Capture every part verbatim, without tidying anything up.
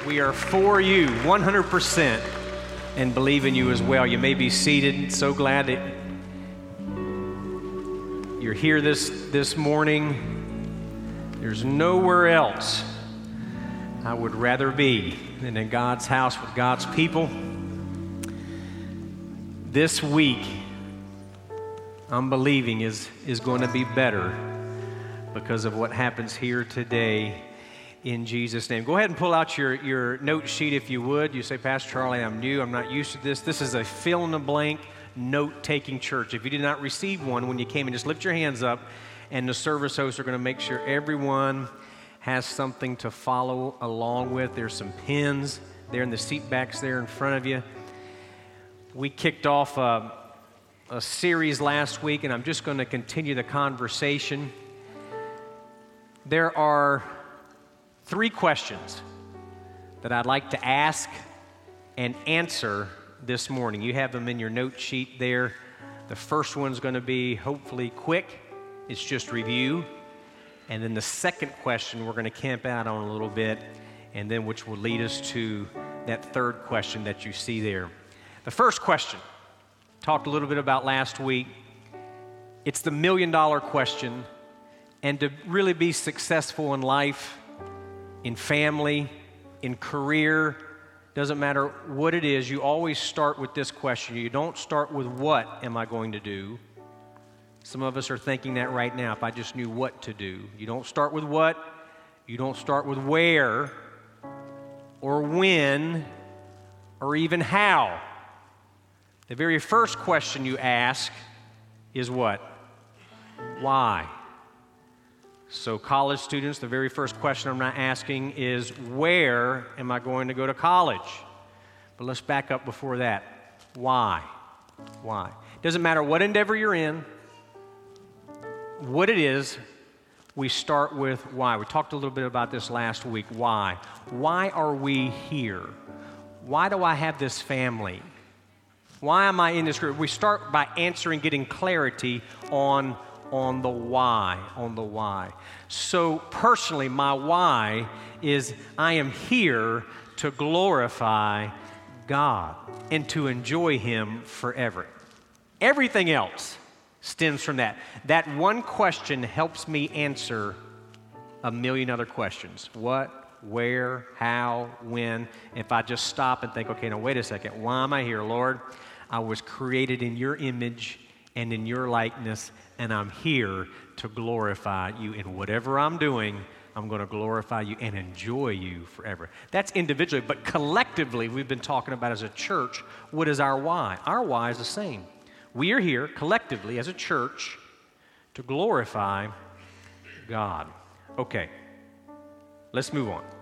We are for you one hundred percent and believe in you as well. You may be seated. So glad that you're here this, this morning. There's nowhere else I would rather be than in God's house with God's people. This week, I'm believing is, is going to be better because of what happens here today in Jesus' name. Go ahead and pull out your, your note sheet if you would. You say, Pastor Charlie, I'm new. I'm not used to this. This is a fill-in-the-blank note-taking church. If you did not receive one when you came in, just lift your hands up, and the service hosts are going to make sure everyone has something to follow along with. There's some pens there in the seat backs there in front of you. We kicked off a, a series last week, and I'm just going to continue the conversation. There are three questions that I'd like to ask and answer this morning. You have them in your note sheet there. The first one's going to be hopefully quick. It's just review. And then the second question we're going to camp out on a little bit, and then which will lead us to that third question that you see there. The first question, talked a little bit about last week. It's the million dollar question. And to really be successful in life, in family, in career, doesn't matter what it is, you always start with this question. You don't start with what am I going to do? Some of us are thinking that right now, if I just knew what to do. You don't start with what, you don't start with where, or when, or even how. The very first question you ask is what? Why? So college students, the very first question I'm not asking is, where am I going to go to college? But let's back up before that. Why? Why? Doesn't matter what endeavor you're in, what it is, we start with why. We talked a little bit about this last week. Why? Why are we here? Why do I have this family? Why am I in this group? We start by answering, getting clarity on on the why, on the why. So personally, my why is I am here to glorify God and to enjoy Him forever. Everything else stems from that. That one question helps me answer a million other questions. What, where, how, when. If I just stop and think, okay, now wait a second, why am I here, Lord? I was created in your image and in your likeness, and I'm here to glorify you. In whatever I'm doing, I'm going to glorify you and enjoy you forever. That's individually, but collectively, we've been talking about as a church, what is our why? Our why is the same. We are here collectively as a church to glorify God. Okay, let's move on.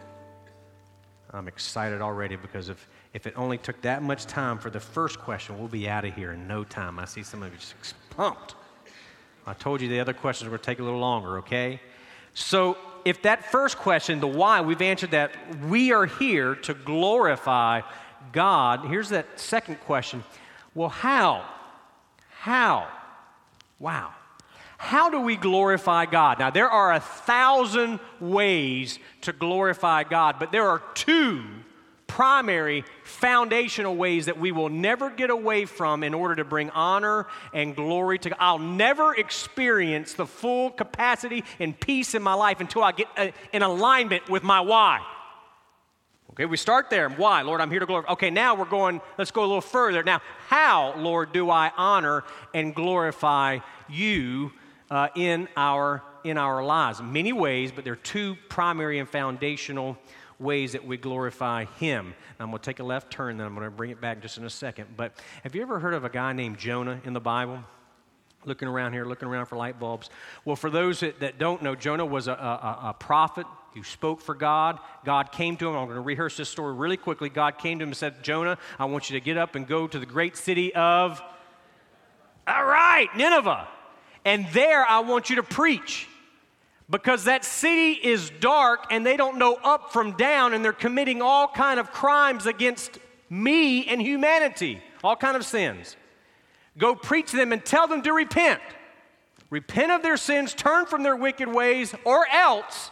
I'm excited already because if, if it only took that much time for the first question, we'll be out of here in no time. I see some of you just pumped. I told you the other questions were going to take a little longer, okay? So if that first question, the why, we've answered that. We are here to glorify God. Here's that second question. Well, how? How? Wow. How do we glorify God? Now, there are a thousand ways to glorify God, but there are two primary foundational ways that we will never get away from in order to bring honor and glory to God. I'll never experience the full capacity and peace in my life until I get uh, in alignment with my why. Okay, we start there. Why? Lord, I'm here to glorify. Okay, now we're going, let's go a little further. Now, how, Lord, do I honor and glorify you uh, in our in our lives? Many ways, but there are two primary and foundational ways that we glorify Him. Now, I'm going to take a left turn, then I'm going to bring it back just in a second. But have you ever heard of a guy named Jonah in the Bible? Looking around here, looking around for light bulbs. Well, for those that, that don't know, Jonah was a, a, a prophet who spoke for God. God came to him. I'm going to rehearse this story really quickly. God came to him and said, Jonah, I want you to get up and go to the great city of, all right, Nineveh. And there I want you to preach. Because that city is dark and they don't know up from down, and they're committing all kind of crimes against me and humanity, all kind of sins. Go preach to them and tell them to repent. Repent of their sins, turn from their wicked ways, or else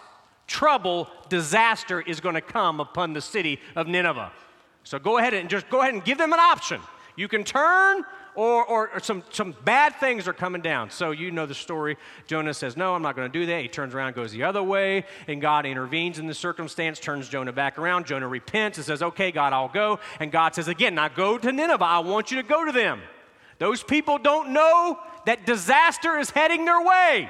trouble, disaster is going to come upon the city of Nineveh. So go ahead and just go ahead and give them an option. You can turn, or, or, or some, some bad things are coming down. So you know the story. Jonah says, no, I'm not going to do that. He turns around, goes the other way, and God intervenes in the circumstance, turns Jonah back around. Jonah repents and says, okay, God, I'll go. And God says again, now go to Nineveh. I want you to go to them. Those people don't know that disaster is heading their way.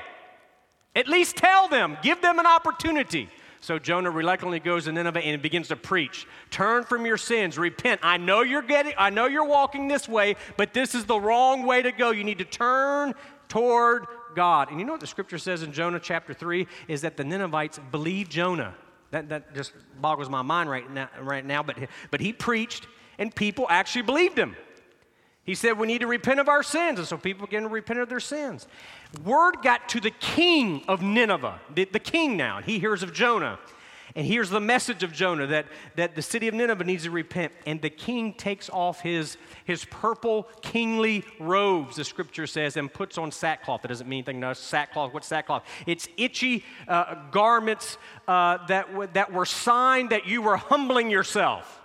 At least tell them. Give them an opportunity. So Jonah reluctantly goes to Nineveh and begins to preach. Turn from your sins. Repent. I know you're getting, I know you're walking this way, but this is the wrong way to go. You need to turn toward God. And you know what the scripture says in Jonah chapter three is that the Ninevites believed Jonah. That, that just boggles my mind right now, right now but, but he preached and people actually believed him. He said we need to repent of our sins, and so people began to repent of their sins. Word got to the king of Nineveh, the, the king now, and he hears of Jonah. And here's the message of Jonah, that, that the city of Nineveh needs to repent. And the king takes off his, his purple kingly robes, the scripture says, and puts on sackcloth. That doesn't mean anything to us. Sackcloth, what's sackcloth? It's itchy uh, garments uh, that, w- that were sign that you were humbling yourself.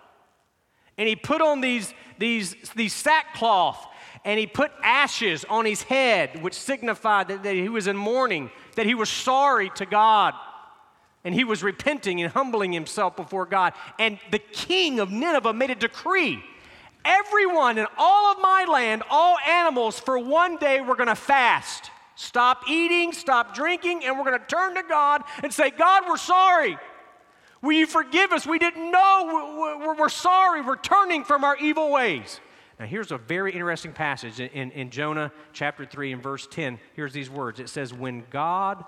And he put on these, these, these sackcloth, and he put ashes on his head, which signified that, that he was in mourning, that he was sorry to God, and he was repenting and humbling himself before God. And the king of Nineveh made a decree. Everyone in all of my land, all animals, for one day we're going to fast. Stop eating, stop drinking, and we're going to turn to God and say, God, we're sorry. Will you forgive us? We didn't know. We're, we're sorry. We're turning from our evil ways. Now, here's a very interesting passage in, in, in Jonah chapter three and verse ten. Here's these words. It says, when God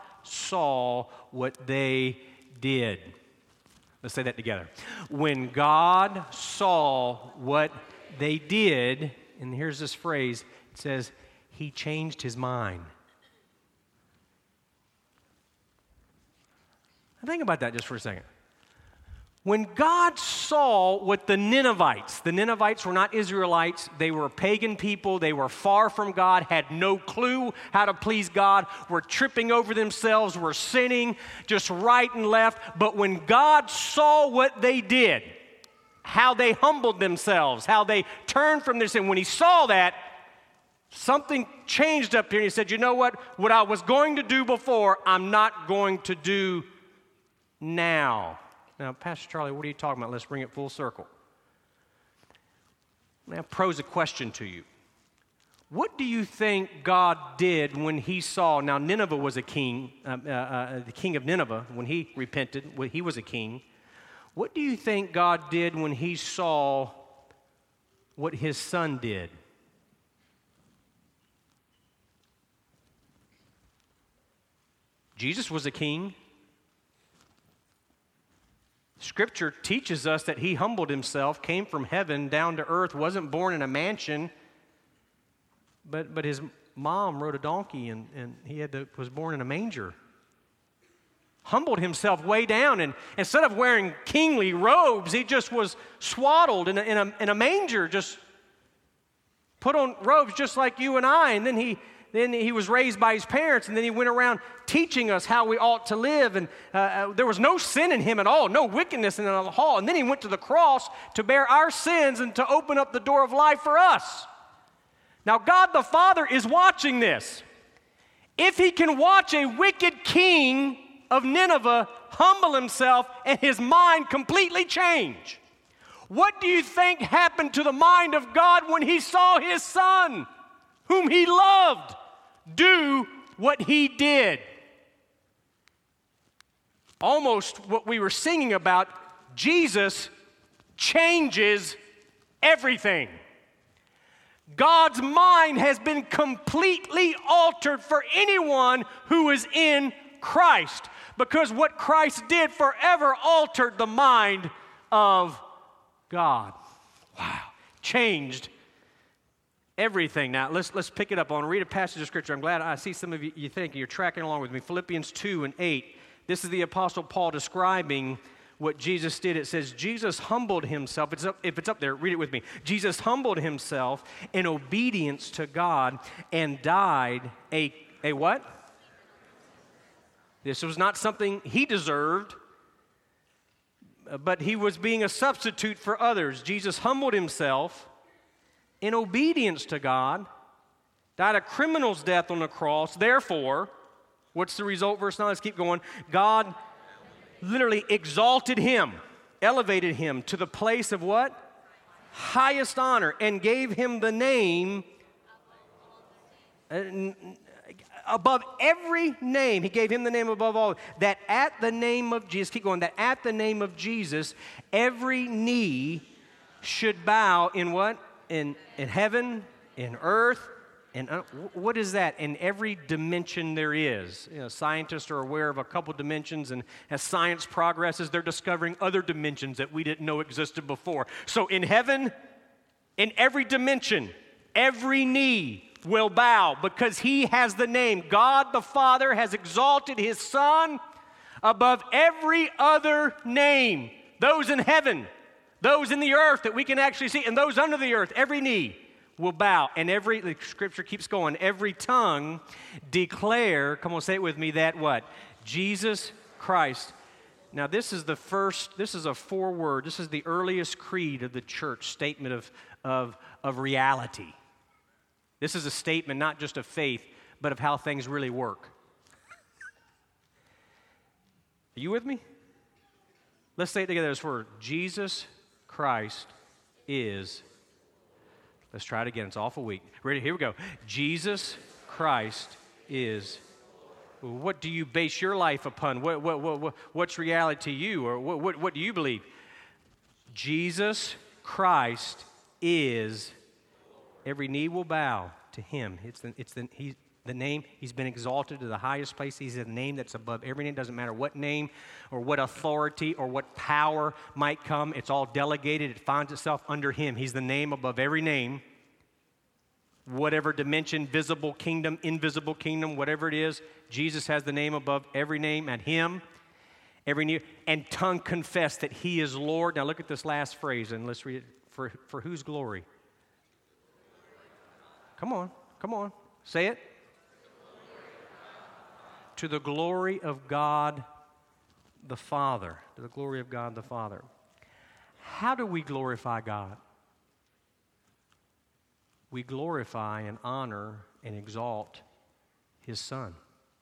saw what they did. Let's say that together. When God saw what they did, and here's this phrase, it says, he changed his mind. Now, think about that just for a second. When God saw what the Ninevites, the Ninevites were not Israelites, they were pagan people, they were far from God, had no clue how to please God, were tripping over themselves, were sinning just right and left. But when God saw what they did, how they humbled themselves, how they turned from their sin, when he saw that, something changed up here, and he said, you know what? What I was going to do before, I'm not going to do now. Now, Pastor Charlie, what are you talking about? Let's bring it full circle. Now, pose a question to you. What do you think God did when he saw, now Nineveh was a king, uh, uh, uh, the king of Nineveh, when he repented, when he was a king. What do you think God did when he saw what his son did? Jesus was a king. Scripture teaches us that he humbled himself, came from heaven down to earth, wasn't born in a mansion, but, but his mom rode a donkey, and, and he had to, was born in a manger. Humbled himself way down, and instead of wearing kingly robes, he just was swaddled in a, in a, in a manger, just put on robes just like you and I, and then he Then he was raised by his parents, and then he went around teaching us how we ought to live. And uh, uh, there was no sin in him at all, no wickedness in the hall. And then he went to the cross to bear our sins and to open up the door of life for us. Now, God the Father is watching this. If he can watch a wicked king of Nineveh humble himself and his mind completely change, what do you think happened to the mind of God when he saw his son, whom he loved, do what he did? Almost what we were singing about, Jesus changes everything. God's mind has been completely altered for anyone who is in Christ, because what Christ did forever altered the mind of God. Wow. Changed everything. Now, let's let's pick it up. I want to read a passage of Scripture. I'm glad I see some of you, you think you're tracking along with me. Philippians two and eight. This is the Apostle Paul describing what Jesus did. It says, Jesus humbled himself. It's up, if it's up there, read it with me. Jesus humbled himself in obedience to God and died a, a what? This was not something he deserved, but he was being a substitute for others. Jesus humbled himself in obedience to God, died a criminal's death on the cross. Therefore, what's the result? Verse nine, let's keep going. God literally exalted him, elevated him to the place of what? Highest honor, and gave him the name uh, above every name. He gave him the name above all, that at the name of Jesus, keep going, that at the name of Jesus, every knee should bow in what? In, in heaven, in earth, and uh, what is that? In every dimension there is. You know, scientists are aware of a couple dimensions, and as science progresses, they're discovering other dimensions that we didn't know existed before. So in heaven, in every dimension, every knee will bow because he has the name. God the Father has exalted his Son above every other name. Those in heaven, those in the earth that we can actually see, and those under the earth, every knee will bow, and every, the scripture keeps going, every tongue declare, come on, say it with me, that what? Jesus Christ. Now this is the first, this is a four-word, this is the earliest creed of the church, statement of, of, of reality. This is a statement not just of faith, but of how things really work. Are you with me? Let's say it together as word. Jesus Christ is. Let's try it again. It's awful weak. Ready? Here we go. Jesus Christ is. What do you base your life upon? What, what, what, what, what's reality to you? Or what, what, what do you believe? Jesus Christ is. Every knee will bow to him. It's the, it's the, he, the name. He's been exalted to the highest place. He's a name that's above every name. It doesn't matter what name or what authority or what power might come. It's all delegated. It finds itself under him. He's the name above every name. Whatever dimension, visible kingdom, invisible kingdom, whatever it is, Jesus has the name above every name, and him, every knee, and tongue confess that he is Lord. Now look at this last phrase, and let's read it. For, for whose glory? Come on, come on. Say it. To the glory of God the Father. To the glory of God the Father. How do we glorify God? We glorify and honor and exalt his Son.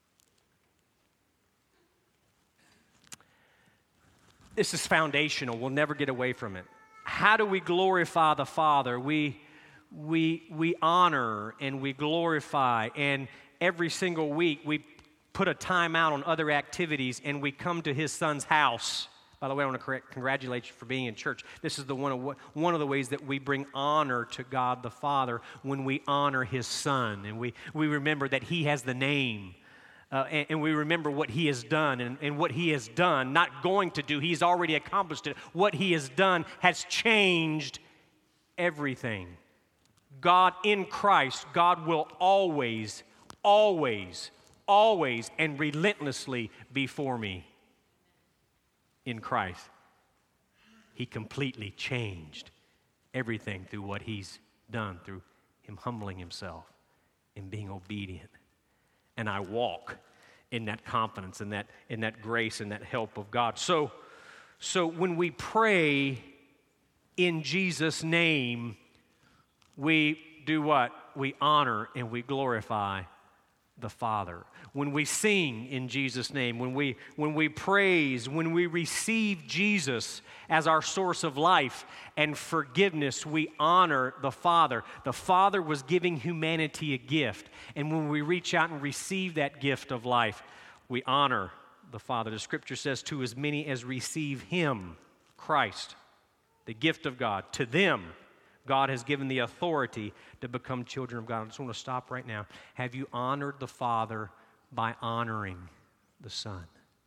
This is foundational. We'll never get away from it. How do we glorify the Father? We, we, we honor and we glorify, and every single week we put a time out on other activities, and we come to his Son's house. By the way, I want to congratulate you for being in church. This is the one of, one of the ways that we bring honor to God the Father when we honor his Son, and we, we remember that he has the name. Uh, and, and we remember what he has done, and, and what he has done, not going to do, he's already accomplished it. What he has done has changed everything. God in Christ, God will always, always, always, and relentlessly be for me in Christ. He completely changed everything through what he's done, through him humbling himself and being obedient. And I walk in that confidence and that, in that grace and that help of God. So, so when we pray in Jesus' name, we do what? We honor and we glorify the Father. When we sing in Jesus' name, when we, when we praise, when we receive Jesus as our source of life and forgiveness, we honor the Father. The Father was giving humanity a gift, and when we reach out and receive that gift of life, we honor the Father. The Scripture says, to as many as receive him, Christ, the gift of God, to them God has given the authority to become children of God. I just want to stop right now. Have you honored the Father by honoring the Son?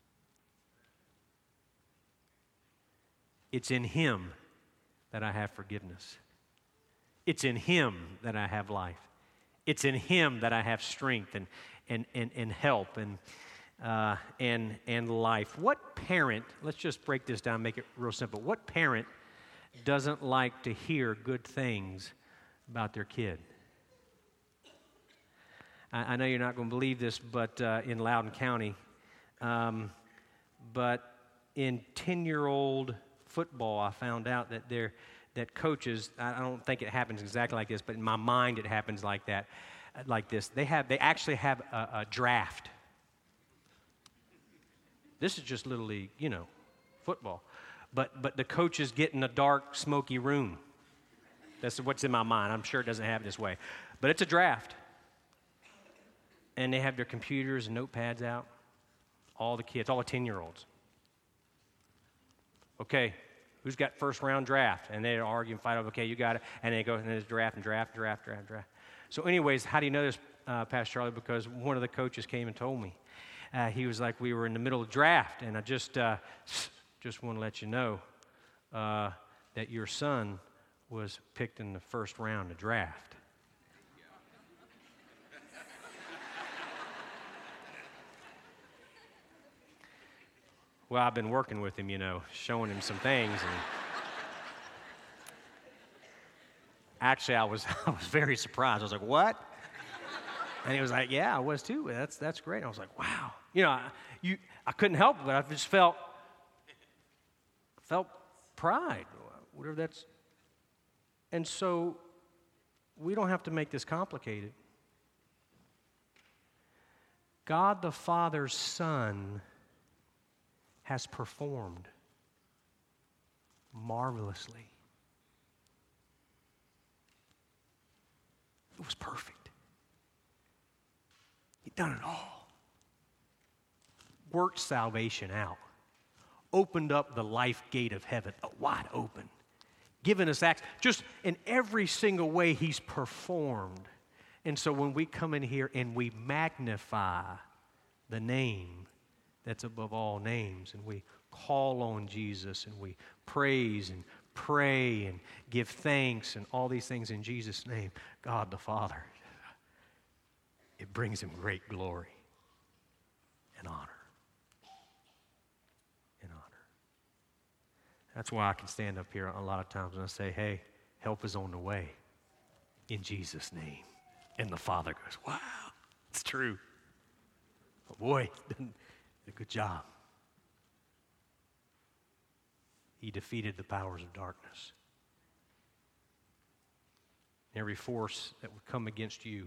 It's in him that I have forgiveness. It's in him that I have life. It's in him that I have strength and, and, and, and help and, uh, and, and life. What parent, let's just break this down, make it real simple. What parent doesn't like to hear good things about their kid? I, I know you're not going to believe this, but uh, in Loudoun County, Um, but in ten-year-old football, I found out that they're, that coaches, I don't think it happens exactly like this, but in my mind it happens like that, like this. They have, they actually have a, a draft. This is just Little League, you know, football. But but the coaches get in a dark, smoky room. That's what's in my mind. I'm sure it doesn't happen this way. But it's a draft. And they have their computers and notepads out. All the kids, all the ten-year-olds. Okay, who's got first round draft? And they argue and fight over, okay, you got it. And they go, and there's draft and draft, draft, draft, draft. So anyways, how do you know this, uh, Pastor Charlie? Because one of the coaches came and told me. Uh, he was like, we were in the middle of draft, and I just uh, just want to let you know uh, that your son was picked in the first round of draft. Well, I've been working with him, you know, showing him some things. And actually, I was I was very surprised. I was like, what? And he was like, yeah, I was too. That's that's great. And I was like, wow. You know, I, you, I couldn't help it, but I just felt, felt pride, whatever that's. And so we don't have to make this complicated. God the Father's Son has performed marvelously. It was perfect. He'd done it all. Worked salvation out. Opened up the life gate of heaven, wide open. Given us access. Just in every single way he's performed. And so when we come in here and we magnify the name that's above all names, and we call on Jesus, and we praise and pray and give thanks and all these things in Jesus' name, God the Father, it brings him great glory and honor. And honor. That's why I can stand up here a lot of times and I say, hey, help is on the way in Jesus' name. And the Father goes, wow, it's true. But boy, did a good job. He defeated the powers of darkness. Every force that would come against you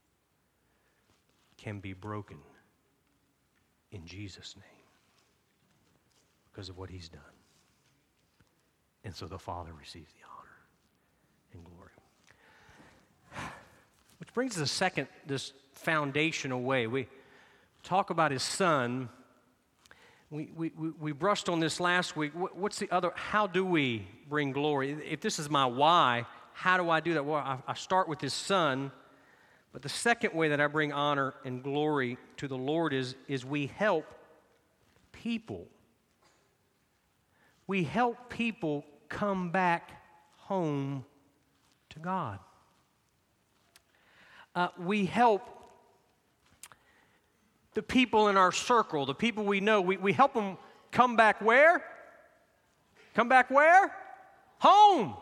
can be broken in Jesus' name because of what he's done. And so the Father receives the honor and glory. Which brings us to the second, this foundational way. We talk about his Son. We, we, we brushed on this last week. What's the other? How do we bring glory? If this is my why, how do I do that? Well, I, I start with his Son. But the second way that I bring honor and glory to the Lord is, is we help people. We help people come back home to God. Uh, we help the people in our circle, the people we know, we, we help them come back where? Come back where? Home.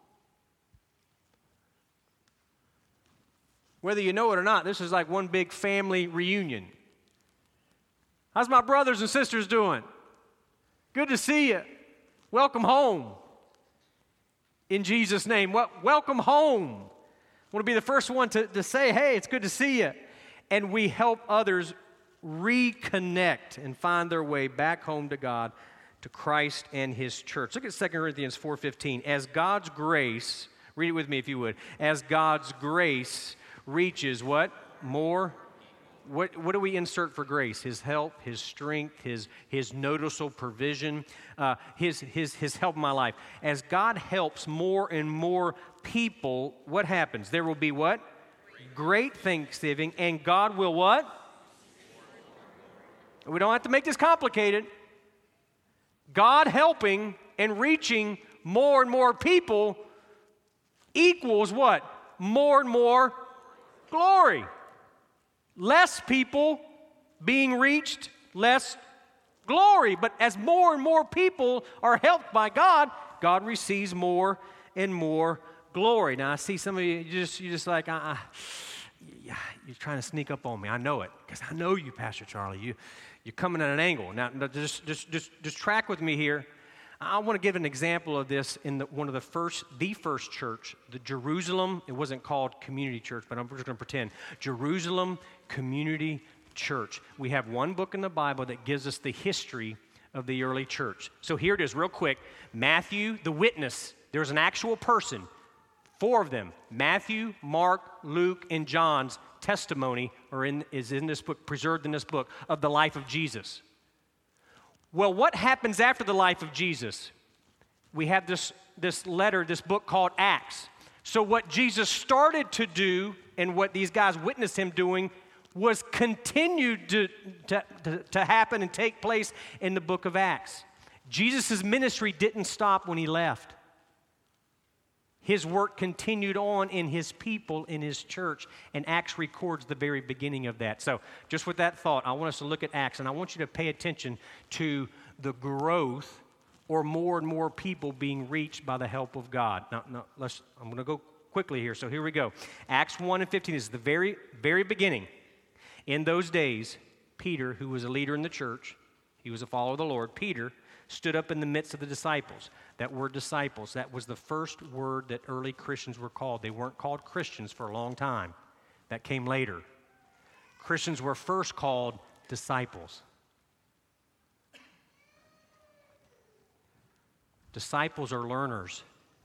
Whether you know it or not, this is like one big family reunion. How's my brothers and sisters doing? Good to see you. Welcome home. In Jesus' name, well, welcome home. I want to be the first one to, to say, hey, it's good to see you. And we help others reconnect and find their way back home to God, to Christ and his church. Look at Second Corinthians four fifteen. As God's grace, read it with me if you would. As God's grace reaches what? More? What, what do we insert for grace? His help, his strength, his, his noticeable provision, uh, his, his, his help in my life. As God helps more and more people, what happens? There will be what? Great thanksgiving, and God will what? We don't have to make this complicated. God helping and reaching more and more people equals what? More and more glory. Less people being reached, less glory. But as more and more people are helped by God, God receives more and more glory. Now, I see some of you, you just, you're just like, uh, you're trying to sneak up on me. I know it, because I know you, Pastor Charlie. You, You're coming at an angle. Now, just, just, just, just track with me here. I want to give an example of this in the, one of the first, the first church, the Jerusalem, it wasn't called Community Church, but I'm just going to pretend, Jerusalem Community Church. We have one book in the Bible that gives us the history of the early church. So here it is real quick. Matthew, the witness, there's an actual person, four of them, Matthew, Mark, Luke, and John's testimony are in, is in this book, preserved in this book, of the life of Jesus. Well, what happens after the life of Jesus? We have this, this letter, this book called Acts. So what Jesus started to do and what these guys witnessed him doing was continued to, to, to, to happen and take place in the book of Acts. Jesus' ministry didn't stop when he left. His work continued on in his people, in his church, and Acts records the very beginning of that. So just with that thought, I want us to look at Acts, and I want you to pay attention to the growth or more and more people being reached by the help of God. Now, now let's, I'm going to go quickly here, so here we go. Acts one and fifteen is the very, very beginning. In those days, Peter, who was a leader in the church, he was a follower of the Lord, Peter stood up in the midst of the disciples. That word disciples, that was the first word that early Christians were called. They weren't called Christians for a long time. That came later. Christians were first called disciples. Disciples are learners.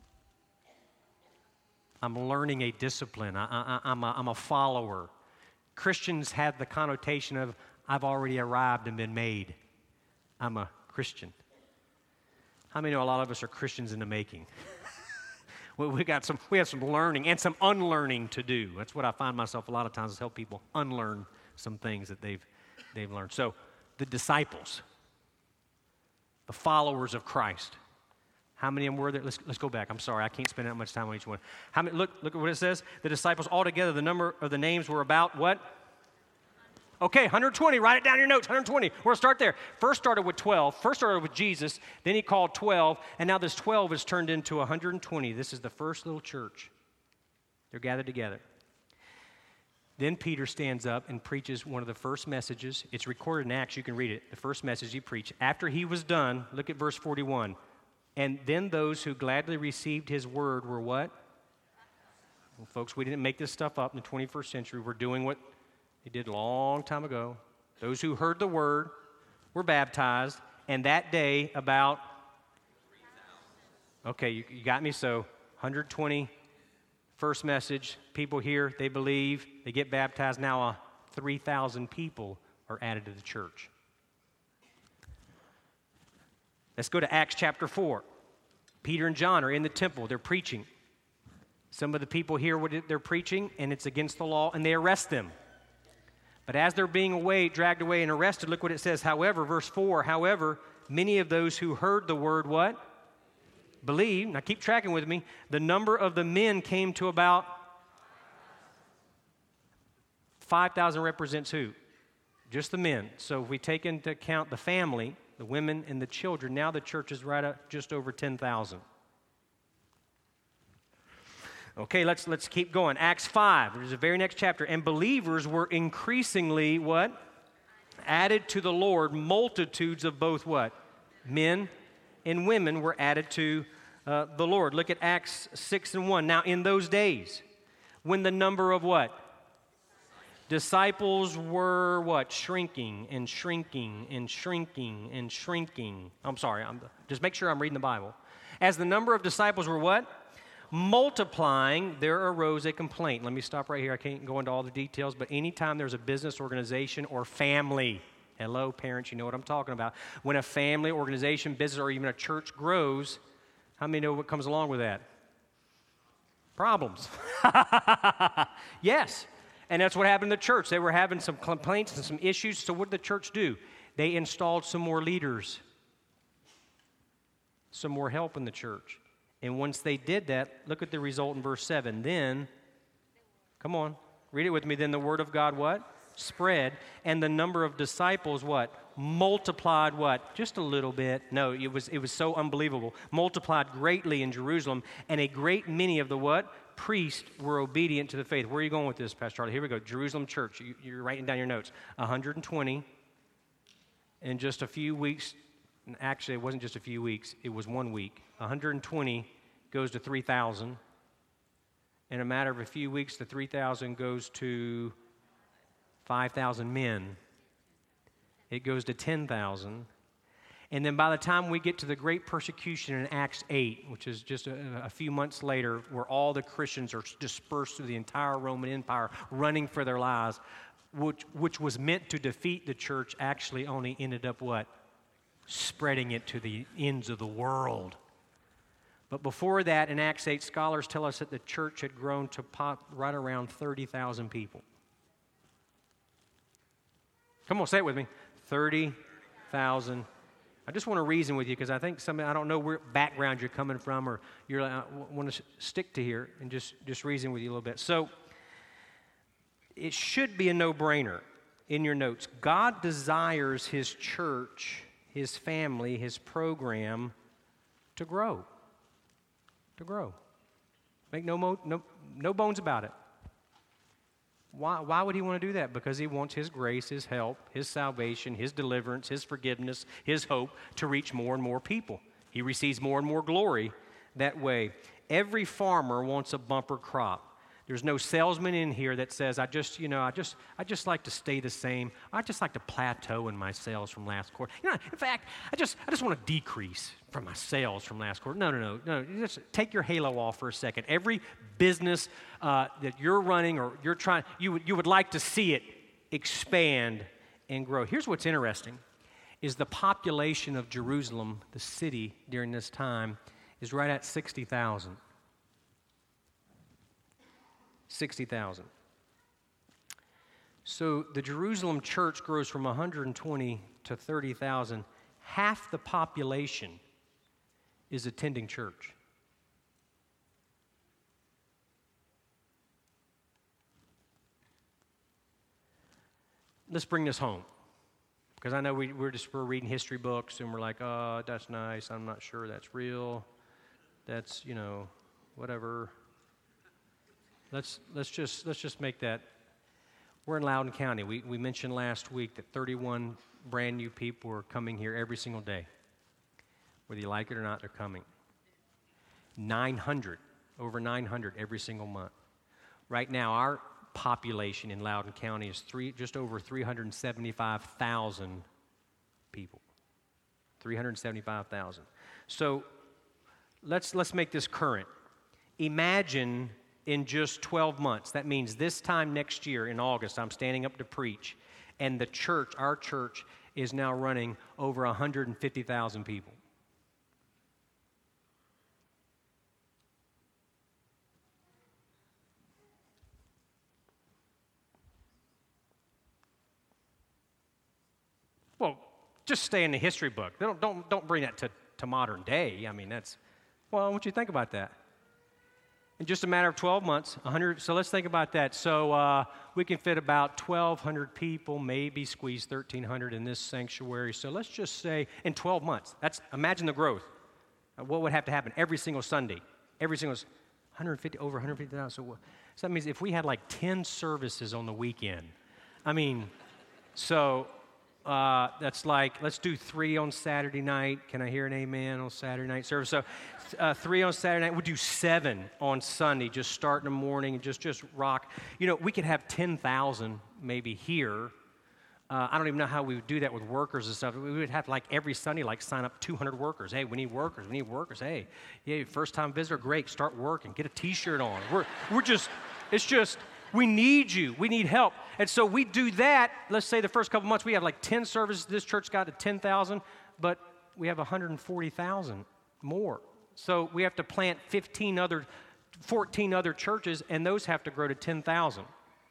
I'm learning a discipline. I, I, I'm, a, I'm a follower. Christians have the connotation of, I've already arrived and been made. I'm a Christian. How many know a lot of us are Christians in the making? we, we got some, we have some learning and some unlearning to do. That's what I find myself a lot of times is help people unlearn some things that they've, they've learned. So the disciples, the followers of Christ. How many of them were there? Let's, let's go back. I'm sorry, I can't spend that much time on each one. How many? Look, look at what it says. The disciples altogether, the number of the names were about what? Okay, one hundred twenty. Write it down in your notes. one hundred twenty. We're going to start there. First started with twelve. First started with Jesus. Then he called twelve. And now this twelve is turned into one hundred twenty. This is the first little church. They're gathered together. Then Peter stands up and preaches one of the first messages. It's recorded in Acts. You can read it. The first message he preached. After he was done, look at verse forty-one. And then those who gladly received his word were what? Well, folks, we didn't make this stuff up in the twenty-first century. We're doing what they did a long time ago. Those who heard the word were baptized, and that day about, okay, you, you got me, so one hundred twenty, first message, people hear, they believe, they get baptized. Now uh, three thousand people are added to the church. Let's go to Acts chapter four. Peter and John are in the temple, they're preaching. Some of the people hear what they're preaching, and it's against the law, and they arrest them. But as they're being away, dragged away and arrested, look what it says. However, verse four, however, many of those who heard the word, what? Believed. Now keep tracking with me. The number of the men came to about five thousand represents who? Just the men. So if we take into account the family, the women and the children, now the church is right at just over ten thousand. Okay, let's let's keep going. Acts five, there's the very next chapter. And believers were increasingly what? Added to the Lord. Multitudes of both what? Men and women were added to uh, the Lord. Look at Acts six and one. Now in those days, when the number of what? Disciples were what? Shrinking and shrinking and shrinking and shrinking. I'm sorry, I'm, just make sure I'm reading the Bible. As the number of disciples were what? Multiplying, there arose a complaint. Let me stop right here. I can't go into all the details, but anytime there's a business organization or family, hello, parents, you know what I'm talking about. When a family, organization, business, or even a church grows, how many know what comes along with that? Problems. Yes. And that's what happened in the church. They were having some complaints and some issues. So what did the church do? They installed some more leaders, some more help in the church. And once they did that, look at the result in verse seven. Then, come on, read it with me. Then the word of God what? Spread. And the number of disciples what? Multiplied what? Just a little bit. No, it was, it was so unbelievable. Multiplied greatly in Jerusalem. And a great many of the what? Priests were obedient to the faith. Where are you going with this, Pastor Charlie? Here we go. Jerusalem church. You, you're writing down your notes. one hundred twenty. In just a few weeks, actually it wasn't just a few weeks, it was one week, one hundred twenty goes to three thousand. In a matter of a few weeks, the three thousand goes to five thousand men. It goes to ten thousand. And then by the time we get to the great persecution in Acts eight, which is just a, a few months later, where all the Christians are dispersed through the entire Roman Empire, running for their lives, which, which was meant to defeat the church, actually only ended up what? Spreading it to the ends of the world. But before that, in Acts eight, scholars tell us that the church had grown to pop right around thirty thousand people. Come on, say it with me. thirty thousand. I just want to reason with you because I think some, I don't know where background you're coming from, or you're I want to stick to here and just, just reason with you a little bit. So it should be a no-brainer in your notes. God desires His church, His family, His program to grow. To grow. Make no, mo- no, no bones about it. Why, why would He want to do that? Because He wants His grace, His help, His salvation, His deliverance, His forgiveness, His hope to reach more and more people. He receives more and more glory that way. Every farmer wants a bumper crop. There's no salesman in here that says, I just, you know, I just, I just like to stay the same. I just like to plateau in my sales from last quarter. You know, in fact, I just, I just want to decrease from my sales from last quarter. No, no, no, no. You just take your halo off for a second. Every business uh, that you're running or you're trying, you would, you would like to see it expand and grow. Here's what's interesting, is the population of Jerusalem, the city during this time, is right at sixty thousand. sixty thousand. So the Jerusalem church grows from one hundred twenty to thirty thousand. Half the population is attending church. Let's bring this home, because I know we, we're just we're reading history books and we're like, oh, that's nice. I'm not sure that's real. That's, you know, whatever. Let's let's just let's just make that. We're in Loudoun County. We we mentioned last week that thirty-one brand new people are coming here every single day. Whether you like it or not, they're coming. nine hundred, over nine hundred every single month. Right now, our population in Loudoun County is three just over three hundred seventy-five thousand people. three hundred seventy-five thousand. So let's let's make this current. Imagine in just twelve months, that means this time next year in August, I'm standing up to preach, and the church, our church, is now running over one hundred fifty thousand people. Well, just stay in the history book. Don't, don't, don't bring that to, to modern day. I mean, that's, well, I want you to think about that. In just a matter of twelve months, one hundred, so let's think about that. So uh, we can fit about twelve hundred people, maybe squeeze thirteen hundred in this sanctuary. So let's just say in twelve months, that's, imagine the growth. Uh, what would have to happen every single Sunday? Every single, one hundred fifty, over one hundred fifty thousand. So, so that means if we had like ten services on the weekend, I mean, so uh, that's like, let's do three on Saturday night. Can I hear an amen on Saturday night service? So uh, three on Saturday night. We'll do seven on Sunday. Just start in the morning and just, just rock. You know, we could have ten thousand maybe here. Uh, I don't even know how we would do that with workers and stuff. We would have like every Sunday, like sign up two hundred workers. Hey, we need workers. We need workers. Hey, yeah, first time visitor, great. Start working. Get a T-shirt on. We're we're just, it's just, we need you. We need help. And so we do that. Let's say the first couple months we have like ten services. This church got to ten thousand, but we have one hundred forty thousand more. So we have to plant fifteen other, fourteen other churches, and those have to grow to ten thousand.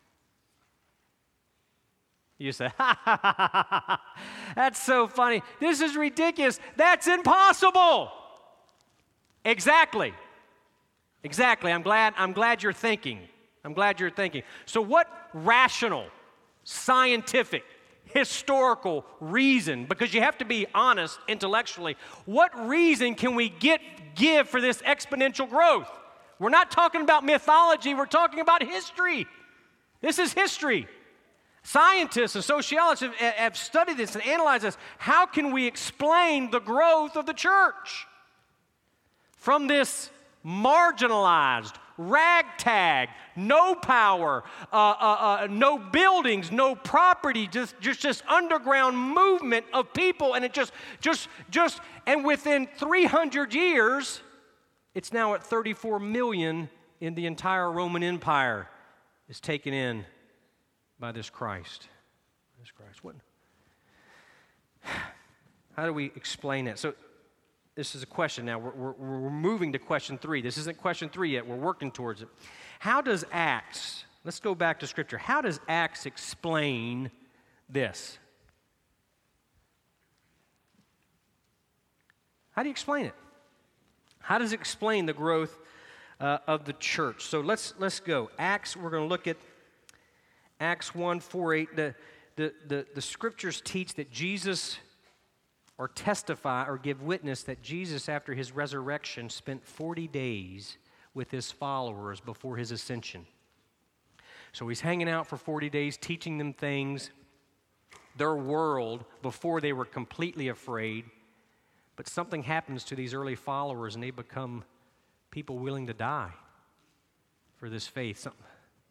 You say, ha, ha, ha, ha, ha, that's so funny. This is ridiculous. That's impossible. Exactly. Exactly. I'm glad, I'm glad you're thinking. I'm glad you're thinking. So what rational, scientific, historical reason, because you have to be honest intellectually, what reason can we get give for this exponential growth? We're not talking about mythology. We're talking about history. This is history. Scientists and sociologists have, have studied this and analyzed this. How can we explain the growth of the church from this marginalized, ragtag, no power, uh, uh, uh, no buildings, no property, just, just just underground movement of people, and it just just just and within three hundred years, it's now at thirty-four million in the entire Roman Empire is taken in by this Christ. This Christ. What? How do we explain that? So. This is a question now. We're, we're, we're moving to question three. This isn't question three yet. We're working towards it. How does Acts, let's go back to Scripture. How does Acts explain this? How do you explain it? How does it explain the growth uh, of the church? So let's let's go. Acts, we're going to look at Acts one, four, eight. The, the, the, the Scriptures teach that Jesus... or testify or give witness that Jesus, after his resurrection, spent forty days with his followers before his ascension. So he's hanging out for forty days, teaching them things, their world, before they were completely afraid. But something happens to these early followers, and they become people willing to die for this faith. Something.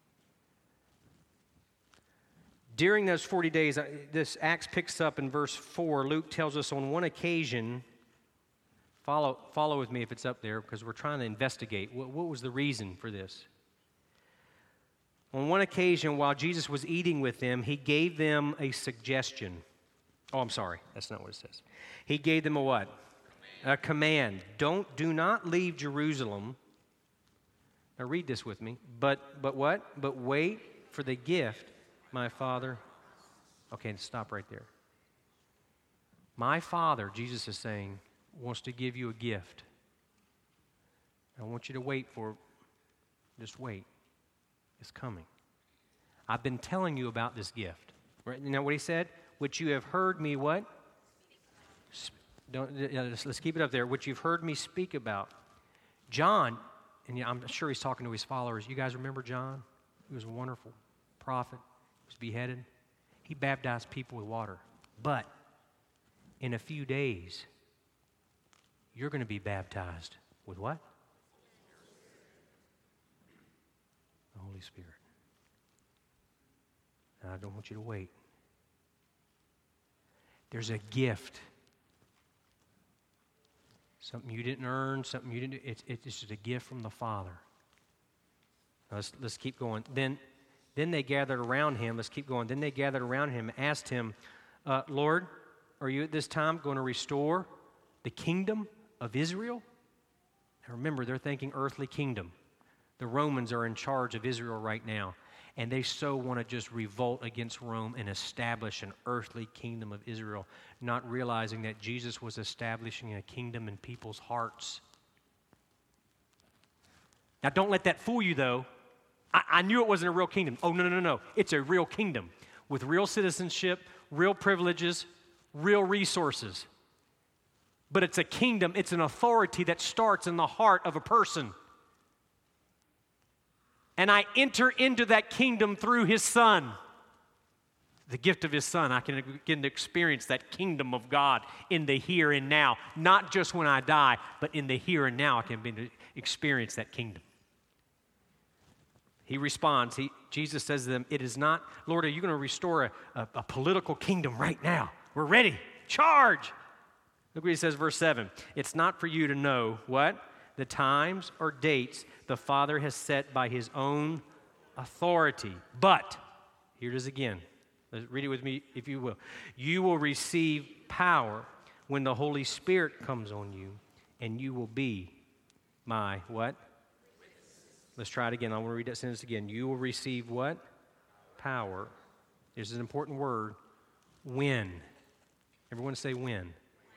During those forty days, this Acts picks up in verse four. Luke tells us on one occasion, follow, follow with me if it's up there, because we're trying to investigate. What, what was the reason for this? On one occasion, while Jesus was eating with them, he gave them a suggestion. Oh, I'm sorry. That's not what it says. He gave them a what? A command. Don't, do not leave Jerusalem. Now read this with me. But, but what? But wait for the gift my Father, okay, stop right there. My Father, Jesus is saying, wants to give you a gift. I want you to wait for it. Just wait. It's coming. I've been telling you about this gift. Right? You know what he said? Which you have heard me what? Don't, let's, let's keep it up there. Which you've heard me speak about. John, and I'm sure he's talking to his followers. You guys remember John? He was a wonderful prophet. Was beheaded. He baptized people with water. But in a few days, you're going to be baptized with what? The Holy Spirit. Now, I don't want you to wait. There's a gift. Something you didn't earn, something you didn't, it's, it's just a gift from the Father. Now let's, let's keep going. Then Then they gathered around him. Let's keep going. Then they gathered around him and asked him, uh, Lord, are you at this time going to restore the kingdom of Israel? Now remember, they're thinking earthly kingdom. The Romans are in charge of Israel right now, and they so want to just revolt against Rome and establish an earthly kingdom of Israel, not realizing that Jesus was establishing a kingdom in people's hearts. Now don't let that fool you, though. I, I knew it wasn't a real kingdom. Oh, no, no, no, no. It's a real kingdom with real citizenship, real privileges, real resources. But it's a kingdom, it's an authority that starts in the heart of a person. And I enter into that kingdom through his Son. The gift of his Son, I can begin to experience that kingdom of God in the here and now. Not just when I die, but in the here and now I can begin to experience that kingdom. He responds, he, Jesus says to them, it is not, Lord, are you going to restore a, a, a political kingdom right now? We're ready. Charge. Look what he says, verse seven. It's not for you to know what? The times or dates the Father has set by his own authority. But, here it is again. Let's read it with me if you will. You will receive power when the Holy Spirit comes on you, and you will be my what? Let's try it again. I want to read that sentence again. You will receive what? Power. This is an important word. When. Everyone say when.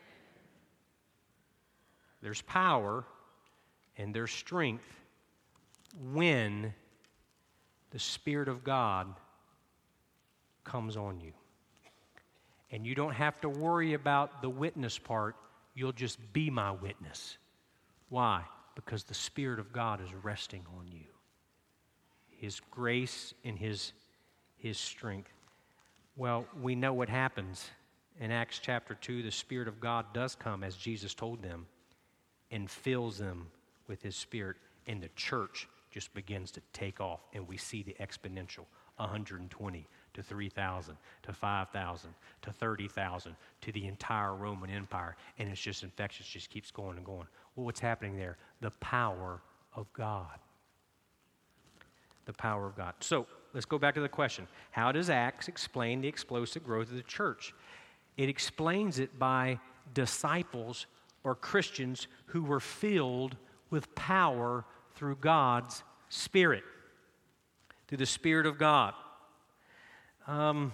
There's power and there's strength when the Spirit of God comes on you. And you don't have to worry about the witness part. You'll just be my witness. Why? Because the Spirit of God is resting on you. His grace and His, His strength. Well, we know what happens. In Acts chapter two, the Spirit of God does come, as Jesus told them, and fills them with His Spirit, and the church just begins to take off, and we see the exponential, one hundred twenty to three thousand to five thousand to thirty thousand to the entire Roman Empire, and it's just infectious, just keeps going and going. Well, what's happening there? The power of God. The power of God. So let's go back to the question. How does Acts explain the explosive growth of the church? It explains it by disciples or Christians who were filled with power through God's Spirit, through the Spirit of God. Um,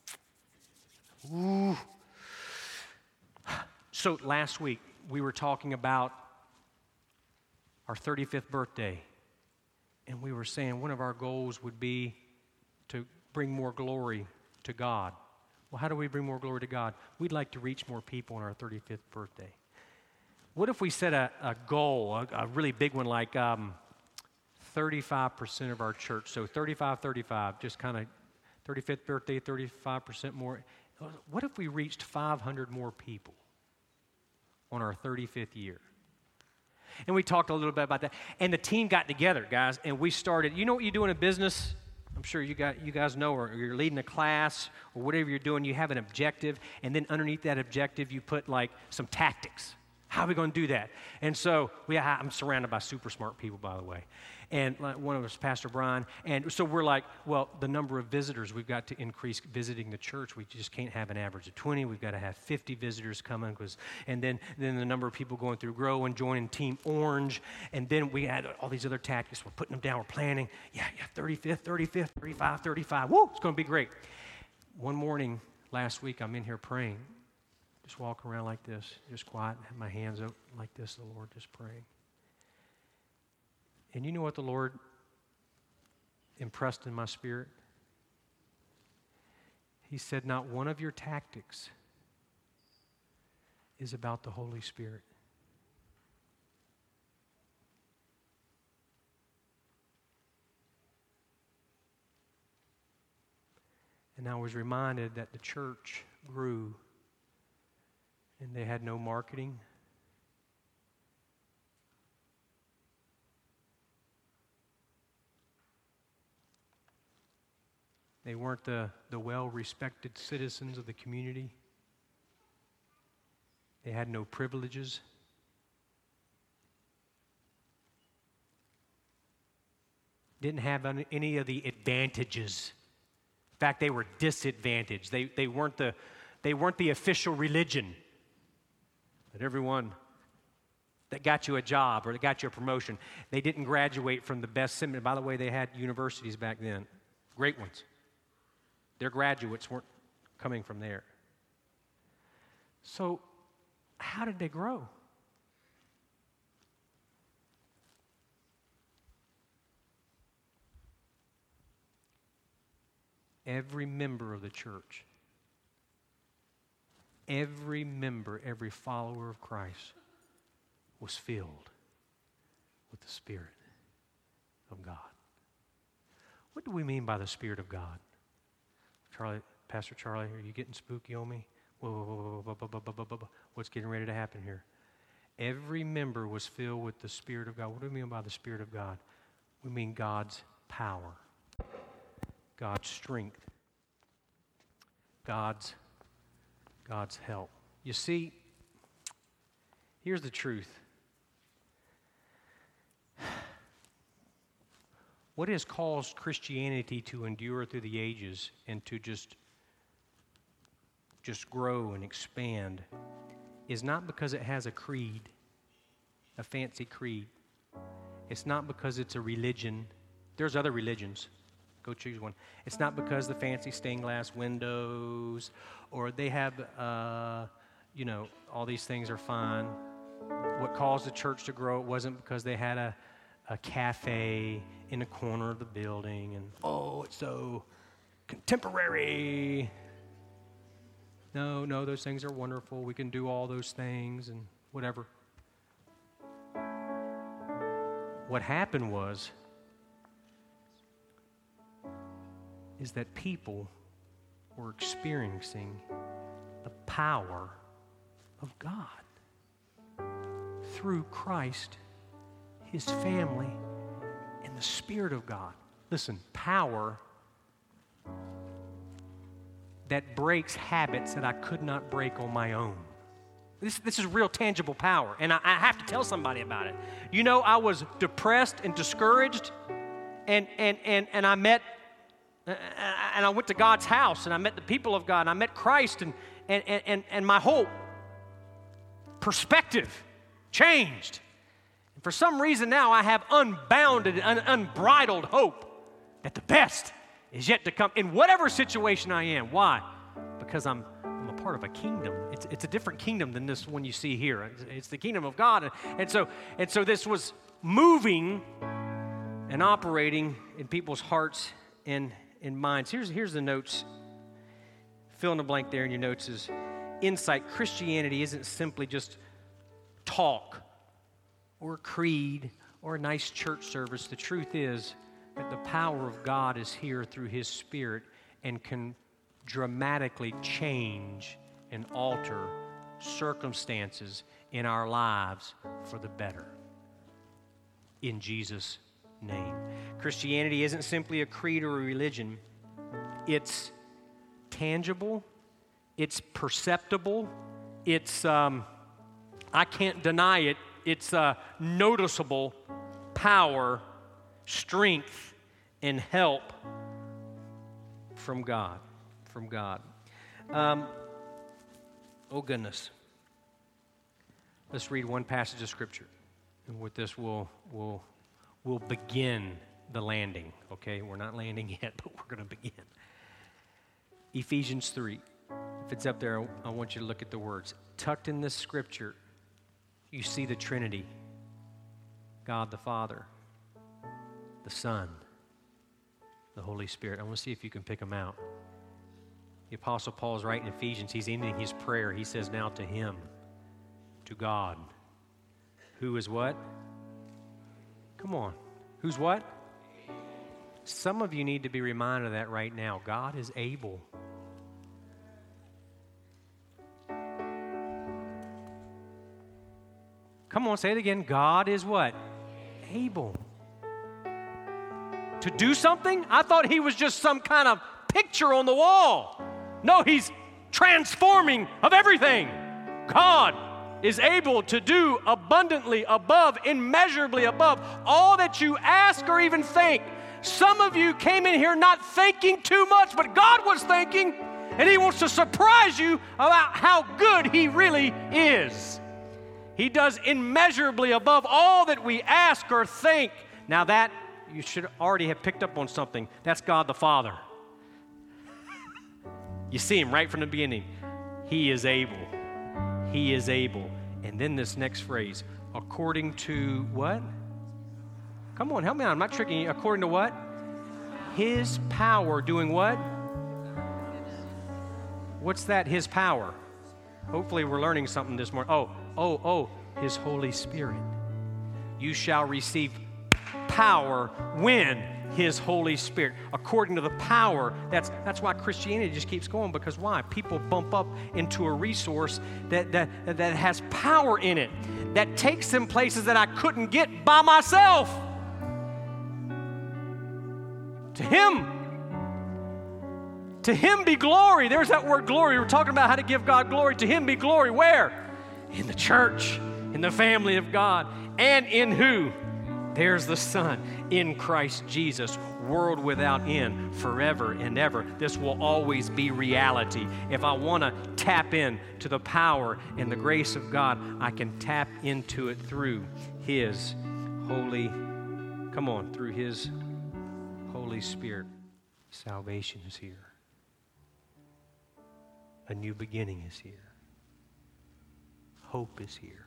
ooh. So last week we were talking about our thirty-fifth birthday, and we were saying one of our goals would be to bring more glory to God. Well, how do we bring more glory to God? We'd like to reach more people on our thirty-fifth birthday. What if we set a, a goal, a, a really big one, like um, thirty-five percent of our church? So thirty-five, thirty-five, just kind of thirty-fifth birthday, thirty-five percent more. What if we reached five hundred more people on our thirty-fifth year? And we talked a little bit about that. And the team got together, guys, and we started. You know what you do in a business? I'm sure you got you guys know, or you're leading a class or whatever you're doing, you have an objective, and then underneath that objective you put like some tactics. How are we going to do that? And so we, I'm surrounded by super smart people, by the way. And like one of us, Pastor Brian. And so we're like, well, the number of visitors, we've got to increase visiting the church. We just can't have an average of twenty. We've got to have fifty visitors coming. Cause, and then, then the number of people going through Grow and joining Team Orange. And then we had all these other tactics. We're putting them down. We're planning. Yeah, yeah, thirty-fifth, thirty-fifth, thirty-five, thirty-five. Woo, it's going to be great. One morning last week, I'm in here praying. Just walk around like this, just quiet, have my hands up like this to the Lord, just praying. And you know what the Lord impressed in my spirit? He said, not one of your tactics is about the Holy Spirit. And I was reminded that the church grew and they had no marketing. They weren't the, the well-respected citizens of the community. They had no privileges. Didn't have any of the advantages. In fact, they were disadvantaged. They, they, weren't the, they weren't the official religion that everyone that got you a job or that got you a promotion. They didn't graduate from the best seminary. By the way, they had universities back then, great ones. Their graduates weren't coming from there. So how did they grow? Every member of the church, every member, every follower of Christ was filled with the Spirit of God. What do we mean by the Spirit of God? Charlie, Pastor Charlie, are you getting spooky on me? Whoa, whoa, whoa, whoa, whoa, whoa, whoa, whoa, whoa. What's getting ready to happen here? Every member was filled with the Spirit of God. What do we mean by the Spirit of God? We mean God's power, God's strength, God's, God's help. You see, here's the truth. What has caused Christianity to endure through the ages and to just, just grow and expand is not because it has a creed, a fancy creed. It's not because it's a religion. There's other religions. Go choose one. It's not because the fancy stained glass windows or they have, uh, you know, all these things are fine. What caused the church to grow, it wasn't because they had a, a cafe in the corner of the building and, oh, it's so contemporary. No, no, those things are wonderful. We can do all those things and whatever. What happened was, is that people we're experiencing the power of God through Christ, His family, and the Spirit of God. Listen, power that breaks habits that I could not break on my own. This, this is real tangible power, and I, I have to tell somebody about it. You know, I was depressed and discouraged, and and and and I met, and I went to God's house, and I met the people of God, and I met Christ, and and and and my whole perspective changed. And for some reason now, I have unbounded and unbridled hope that the best is yet to come in whatever situation I am. Why? Because I'm, I'm a part of a kingdom. It's, it's a different kingdom than this one you see here. It's, it's the kingdom of God. And, and, so, and so this was moving and operating in people's hearts and, and minds. Here's, here's the notes. Fill in the blank there in your notes is insight. Christianity isn't simply just talk or a creed or a nice church service. The truth is that the power of God is here through His Spirit and can dramatically change and alter circumstances in our lives for the better. In Jesus' name. Christianity isn't simply a creed or a religion. It's tangible. It's perceptible. It's, um, I can't deny it. It's uh, noticeable power, strength, and help from God. From God. Um, oh, goodness. Let's read one passage of Scripture. And with this, we'll, we'll, we'll begin the landing. Okay? We're not landing yet, but we're going to begin. Ephesians three. If it's up there, I want you to look at the words. Tucked in this Scripture, you see the Trinity. God the Father, the Son, the Holy Spirit. I want to see if you can pick them out. The Apostle Paul is writing Ephesians. He's ending his prayer. He says, now to Him, to God, who is what? Come on. Who's what? Some of you need to be reminded of that right now. God is able. Come on, say it again. God is what? Able. To do something? I thought He was just some kind of picture on the wall. No, He's transforming of everything. God is able to do abundantly above, immeasurably above, all that you ask or even think. Some of you came in here not thinking too much, but God was thinking, and He wants to surprise you about how good He really is. He does immeasurably above all that we ask or think. Now that, you should already have picked up on something. That's God the Father. You see Him right from the beginning. He is able. He is able. And then this next phrase, according to what? Come on, help me out. I'm not tricking you. According to what? His power doing what? What's that, His power? Hopefully we're learning something this morning. Oh, oh, oh, His Holy Spirit. You shall receive power when His Holy Spirit. According to the power, that's that's why Christianity just keeps going, because why? People bump up into a resource that, that, that has power in it, that takes them places that I couldn't get by myself. To Him. To Him be glory. There's that word glory. We're talking about how to give God glory. To Him be glory. Where? In the church, in the family of God. And in who? There's the Son, in Christ Jesus, world without end, forever and ever. This will always be reality. If I want to tap in to the power and the grace of God, I can tap into it through His Holy, come on, through His Holy Spirit. Salvation is here. A new beginning is here. Hope is here.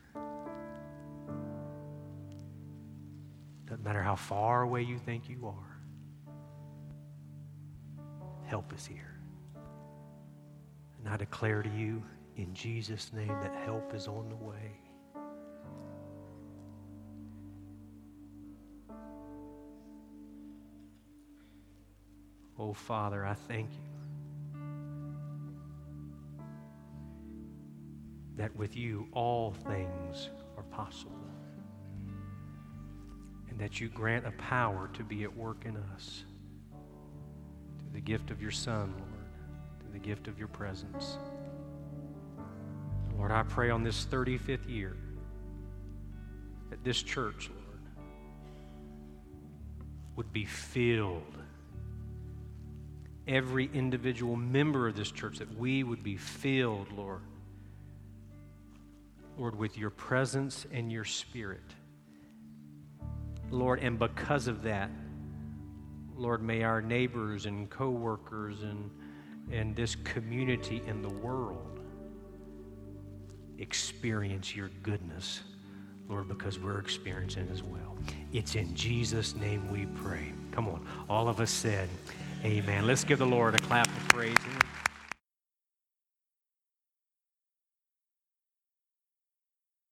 Doesn't matter how far away you think you are. Help is here. And I declare to you, in Jesus' name, that help is on the way. Oh, Father, I thank you that with you all things are possible. And that you grant a power to be at work in us through the gift of your Son, Lord, through the gift of your presence. Lord, I pray on this thirty-fifth year that this church, Lord, would be filled. Every individual member of this church, that we would be filled, Lord, Lord, with your presence and your Spirit. Lord, and because of that, Lord, may our neighbors and co-workers and, and this community and the world experience your goodness, Lord, because we're experiencing it as well. It's in Jesus' name we pray. Come on, all of us said, amen. Let's give the Lord a clap of praise.